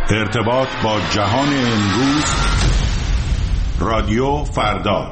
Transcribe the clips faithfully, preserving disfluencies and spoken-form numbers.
ارتباط با جهان امروز، رادیو فردا.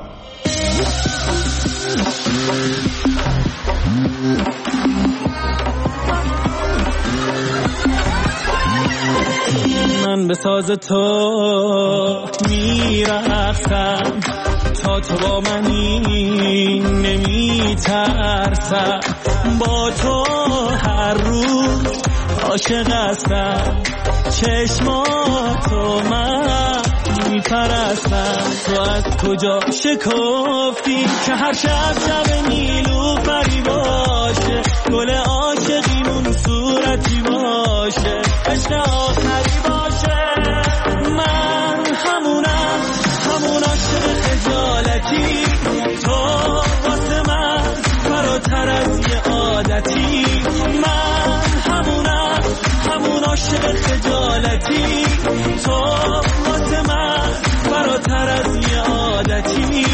من به ساز تو میرقصم، تا تو با منی نمیترسم، با تو هر روز عاشق هستم، چشماتو من میپرستم. تو از کجا شکفتی که هر شب شب نیلوفری باشه، گل عاشقیمون صورتی باشه، عشق آخری باشه. من همونم، همون عاشق خجالتی، تو واسه من فراتر از یه عادتی. من همونم، همون عاشق خجالتی، تو واسه من فراتر از یه عادتی.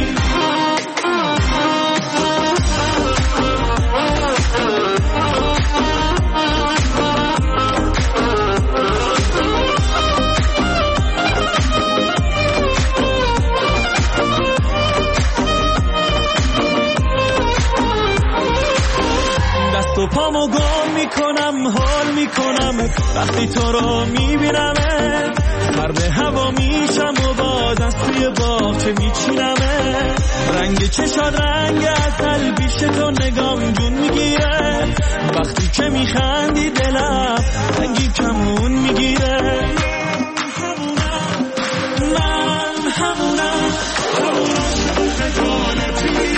دست و پامو گم میکنم، حال میکنم وقتی تو رو میبینمه، فرد هوا میشم و باز از توی باغچه میچینمه. رنگ چشاد رنگ اصل بیش تو نگام جون میگیره، وقتی که میخندی دلم رنگی کمون میگیره. من همونم، همونم خجالتی،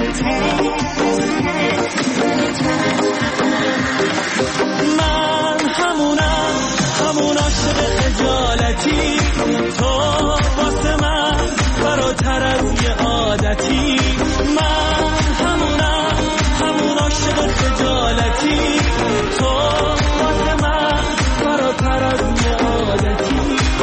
من همونم، همون عاشق خجالتی، تو واسه من فراتر از یه عادتی. من همونم، همون عاشق خجالتی، تو واسه من فراتر از یه عادتی.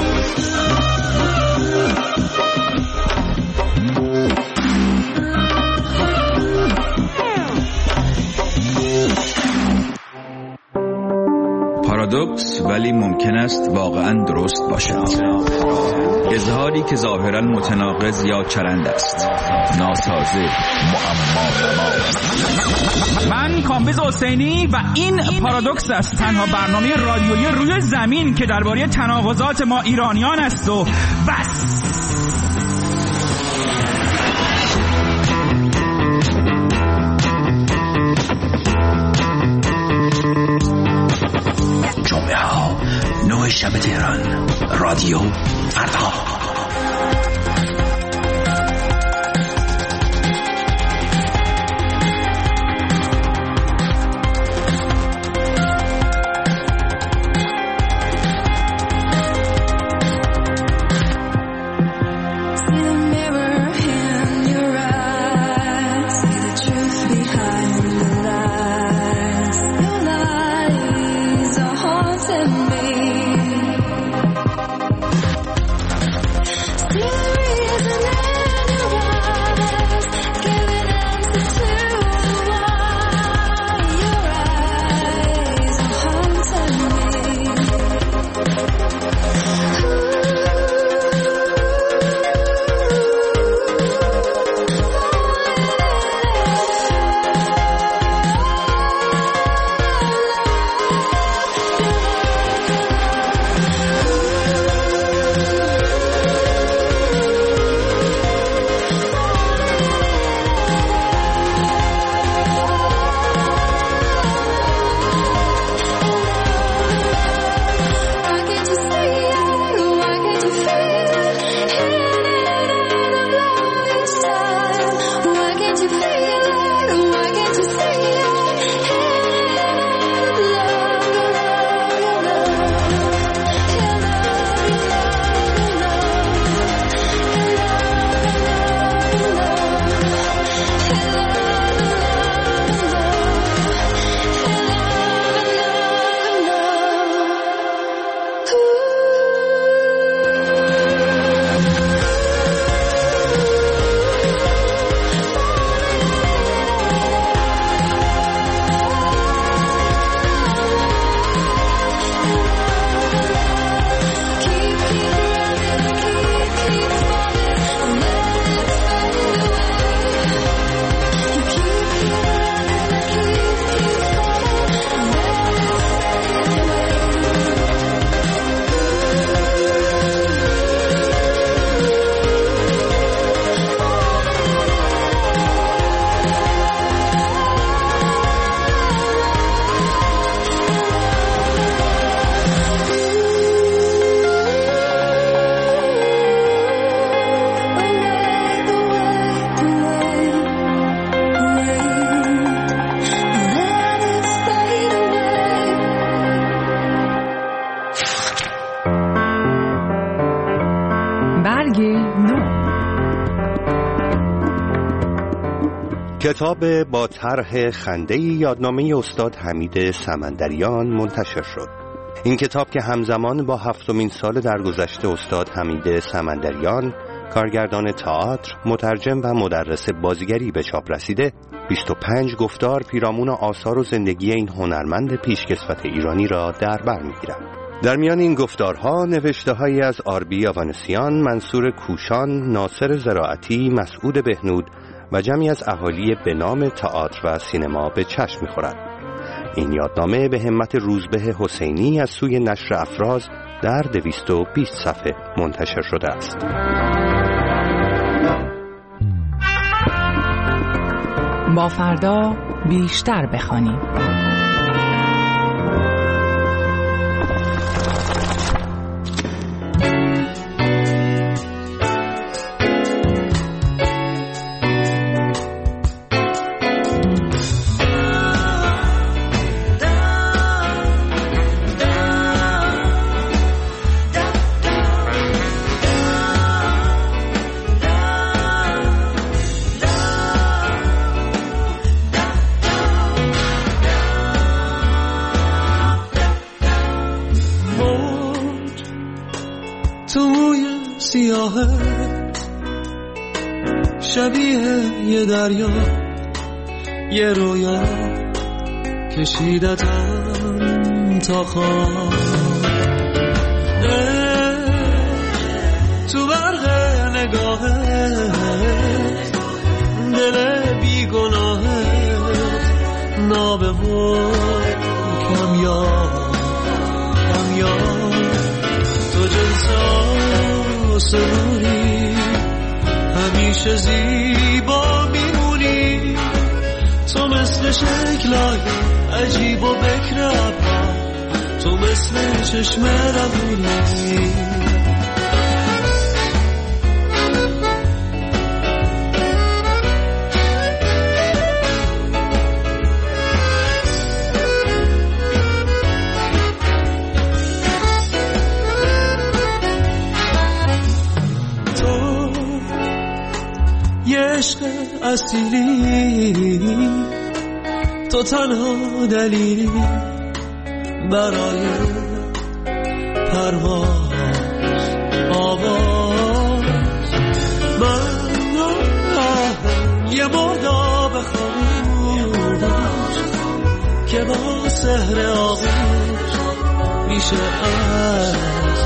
پارادوکس ولی ممکن است واقعا درست باشد. اظهاری که ظاهرا متناقض یا چرند است، ناسازه، معما. من کامبیز حسینی و این پارادوکس است، تنها برنامه رادیویی روی زمین که درباره تناقضات ما ایرانیان است و بس. جمعه ها نه شب تهران، رادیو فردا. برگ نو. کتاب با طرح خنده یادنامه استاد حمید سمندریان منتشر شد. این کتاب که همزمان با هفتمین سال درگذشت استاد حمید سمندریان، کارگردان تئاتر، مترجم و مدرس بازیگری به چاپ رسیده، بیست و پنج گفتار پیرامون آثار و زندگی این هنرمند پیشکسوت ایرانی را در بر می‌گیرد. در میان این گفتارها نوشته‌هایی از آربی آوانسیان، منصور کوشان، ناصر زراعتی، مسعود بهنود و جمعی از اهالی به نام تئاتر و سینما به چشم می‌خورد. این یادنامه به همت روزبه حسینی از سوی نشر افراز در دویست و بیست صفحه منتشر شده است. با فردا بیشتر بخوانیم. شبیه یه دریا، یه رویا کشیدتم تا خواب، تو برق نگاهت دل بیگناهت نابه و کمیاب کمیاب، تو جنسا سروری همیشه زیبا میمونی، تو مثل شکلای عجیب و بکر ابرا، تو مثل چشم روونی. عشق اصیلی، تو تنها دلیلی برای پرواز آواز، من یه مرداب خاموش که با سحر آغوش میشه از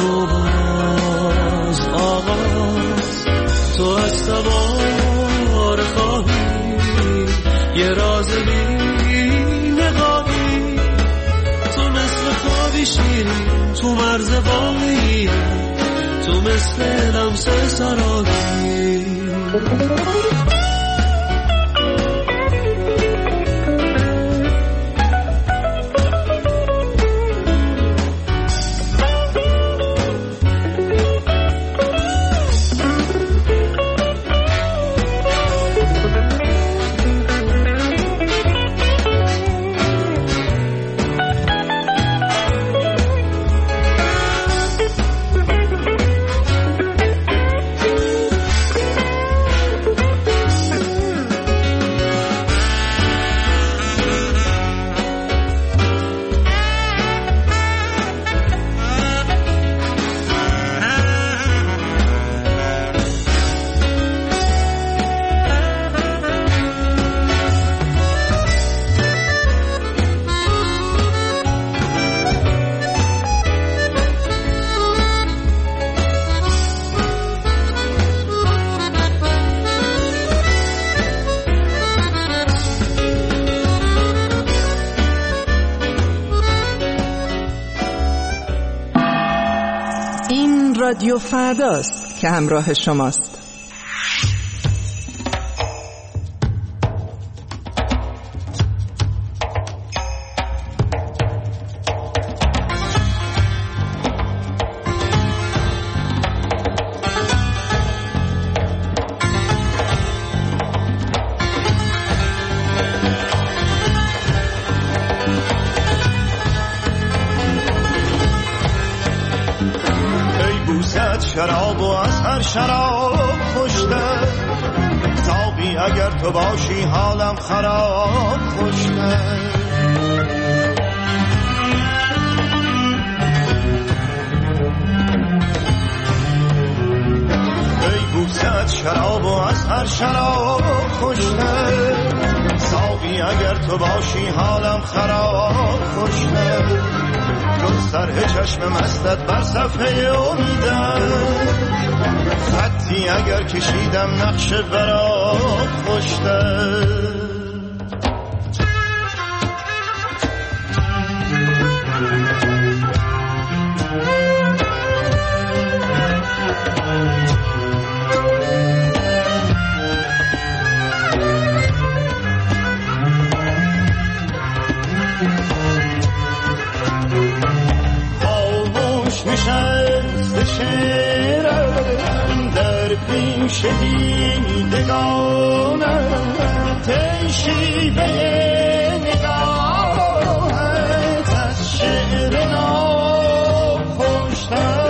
نوباز آغاز، تو از سوار خواهی یه راز بی نقابی، تو مثل خوابی شیرین تو مرز واقعی، تو مثل لمس سرابی. رادیو فرداست که همراه شماست. شراب و از هر شراب خوشتر. ساقی اگر تو باشی حالم خراب خوشتر. بوسه شراب و از هر شراب خوشتر. ساقی اگر تو باشی حالم خراب خوشتر. چون سرح چشم مستت بر صفحه امیدم. خطی اگر کشیدم نقش برات خوشتر. شعرم در پیش دیدگانم. تیشی به نگاهت از شعر نام خوشتر.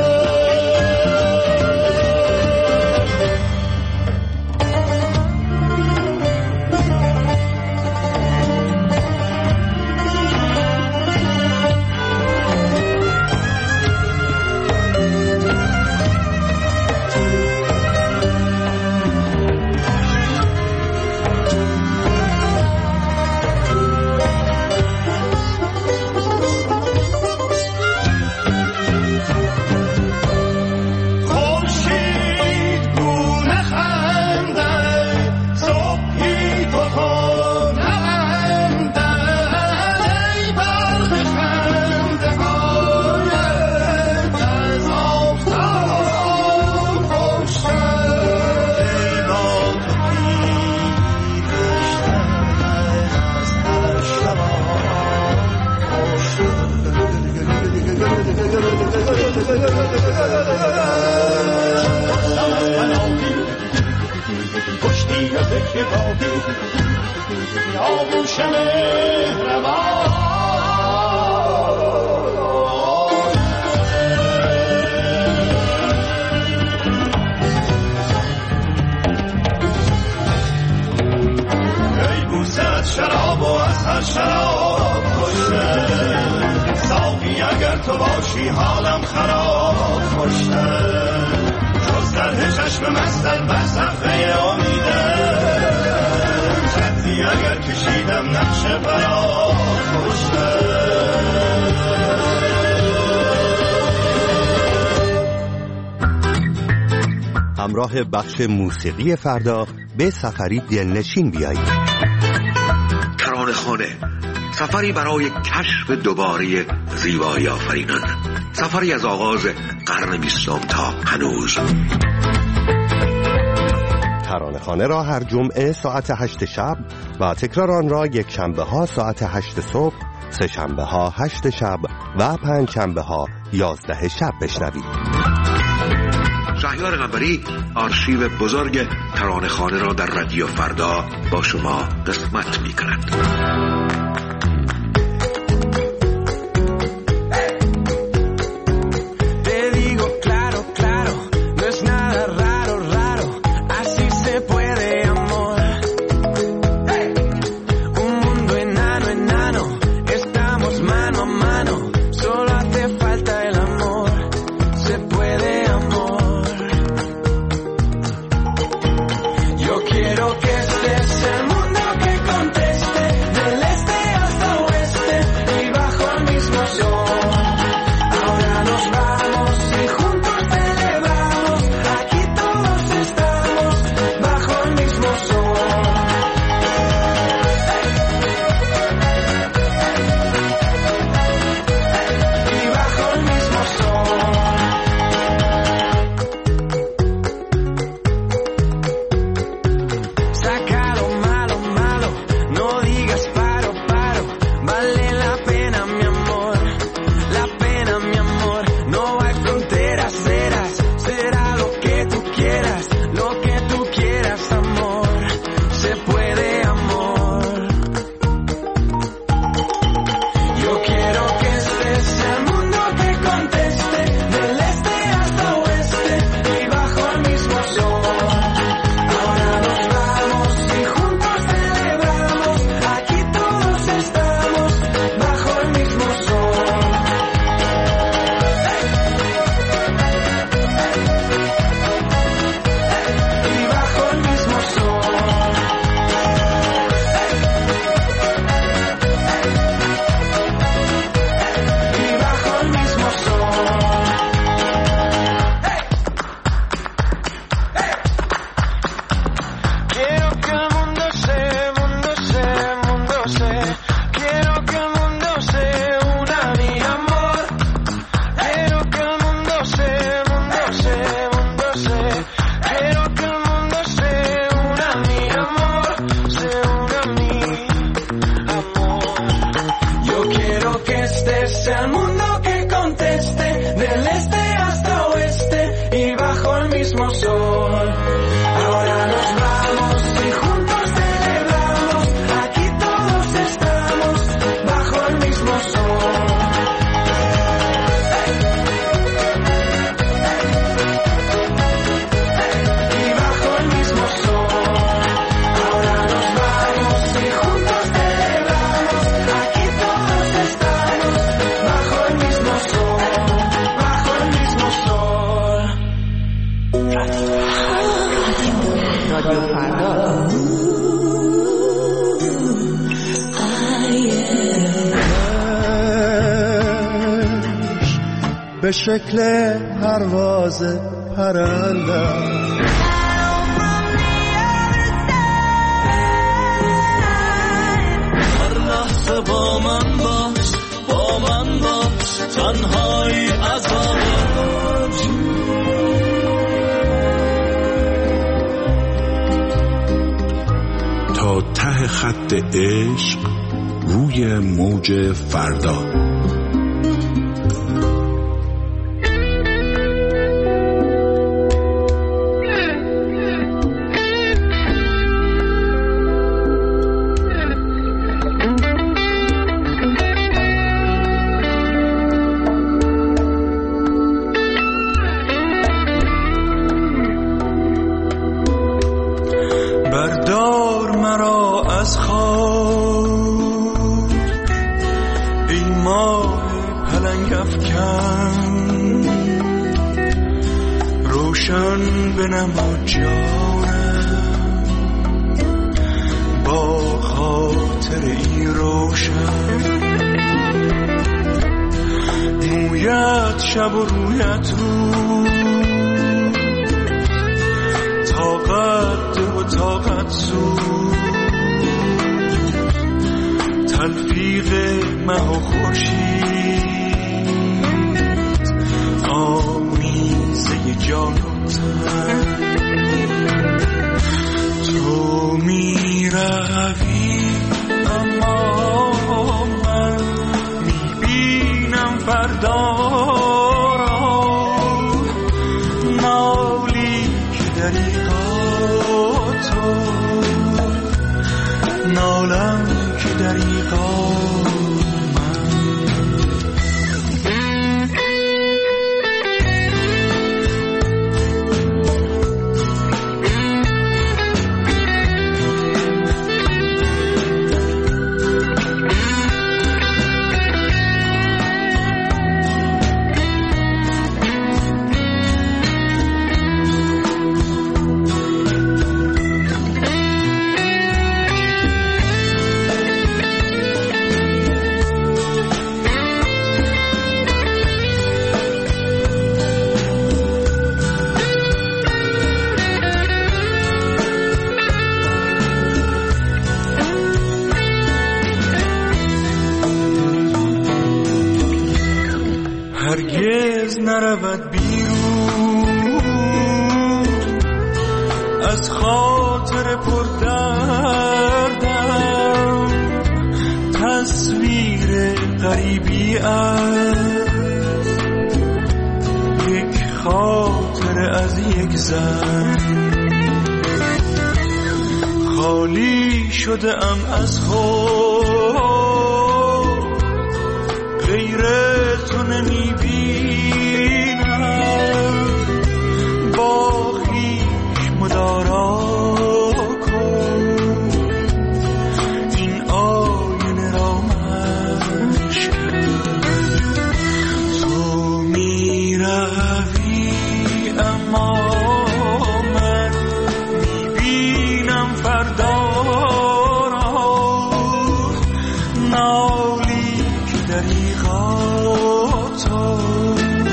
شراب و از هر شراب خوشتر. ساقی اگر تو باشی حالم خراب خوشتر. جز در چشم مستت بر صفحه امیدم. خطی اگر کشیدم نقش برات خوشتر. همراه بخش موسیقی فردا به سفری دلنشین بیایید. ترانه‌خانه، سفری برای کشف دوباره زیبایی آفرینان. سفری از آغاز قرن بیستم تا هنوز. ترانه‌خانه را هر جمعه ساعت هشت شب و تکرار آن را یک شنبه ها ساعت هشت صبح، سه شنبه ها هشت شب و پنج شنبه ها یازده شب بشنوید. شهریار قنبری آرشیو بزرگ ترانه‌خانه را در رادیو فردا با شما قسمت می‌کند. Quiero que este sea el mundo que conteste del este به شکل پرواز پرندم. هر لحظه با من باش، با من باش، تنهایی عذاب. تا ته خط عشق روی موج فردا. بردار مرا از خواب ای ماه پلنگ افکن، روشن بنما جانم با خاطر ای روشن. مویت شب و رویت رو، طاقت و طاقت زود، تلفیق مه و خورشید، آمیزه جان و تن. تو می روی اما من می بینم فردا را، نالی که دریغا تو، نالم که دریغا هرگز نرود بیرون از خاطر پردردم، تصویر غریبی است یک خاطر از یک زن. خالی شده ام از خود، غیر تو نمی بینم، با خویش مدارا کن این آینه را مشکن. تو می روی اما من می بینم فردا را، نالی که دریغا تو،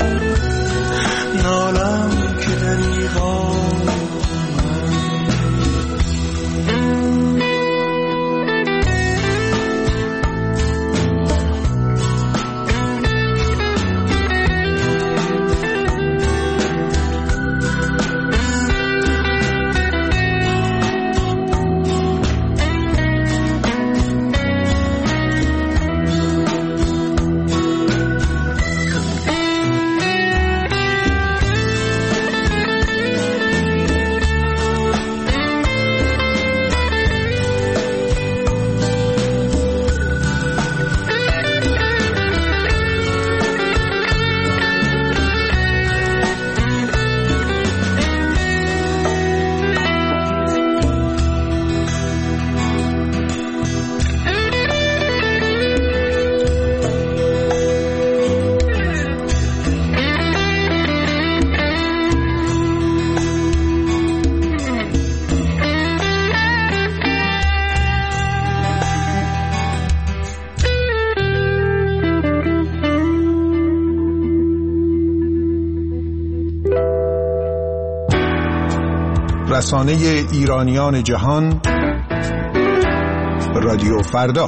رسانه ایرانیان جهان، رادیو فردا.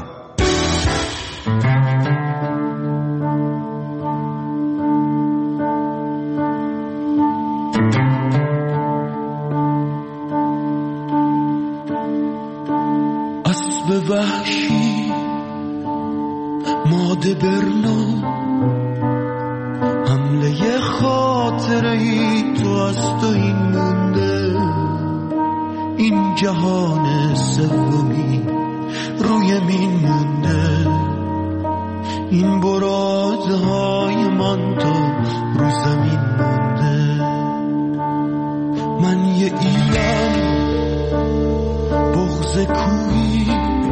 اسب وحشی ماده برنو، حمله خاطره ای تو از تو این مونده، این جهان سومی روی مین مونده، این برادهای من تو رو زمین مونده. من یه ایران بغض کوی،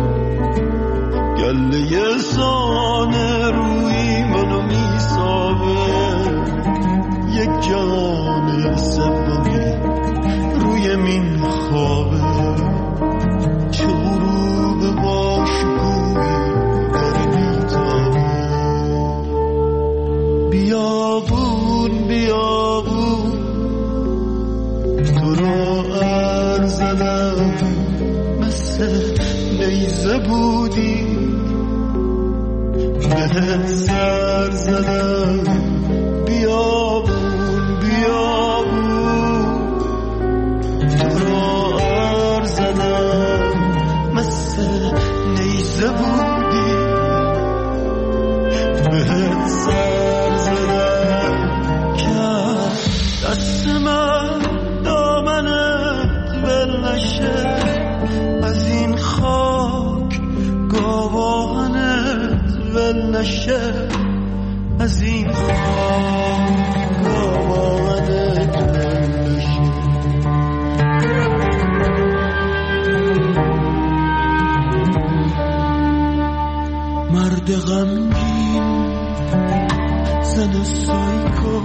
گله سانه روی منو میسابه، یک جهان سومی روی مین خوابه، چه غروب با شکوهی داره میتابه. بیابون بیابون تو را عرض زدم، مثل نیزه بودی بهت سر زدم. بیابون بیابون تو را عرض زدم، مثل نیزه بودی بهت سر زدم. که دست من دامنت ول نشه، از این خاک گاوانت ول نشه، از این خاک گاوانت ول نشه. مرد غمگین زن سایکو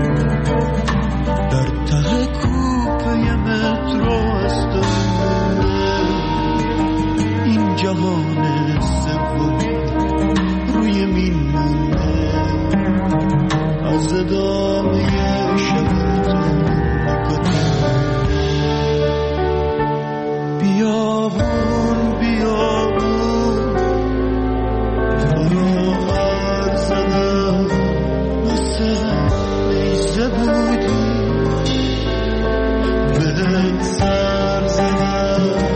در ته کوپه مترو است، این جهان سومی روی مین مونده، از ادامه شب تو نکته. بیابون بیابون تو را عرض زدم، مثل نیزه بودی بهت سر زدم.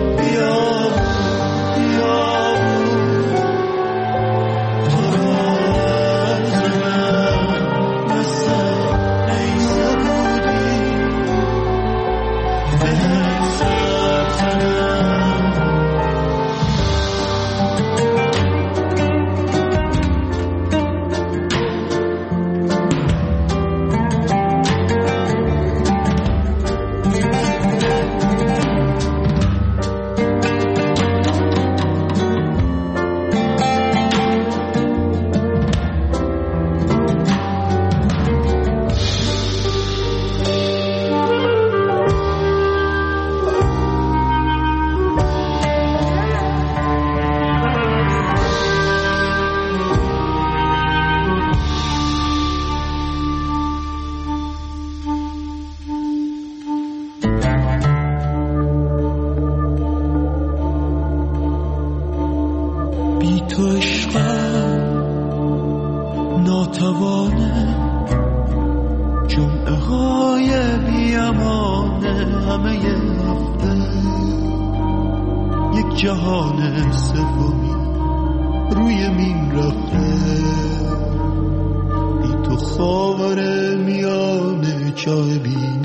جهان سومی روی مین رفته، بی تو خاور میان چای بی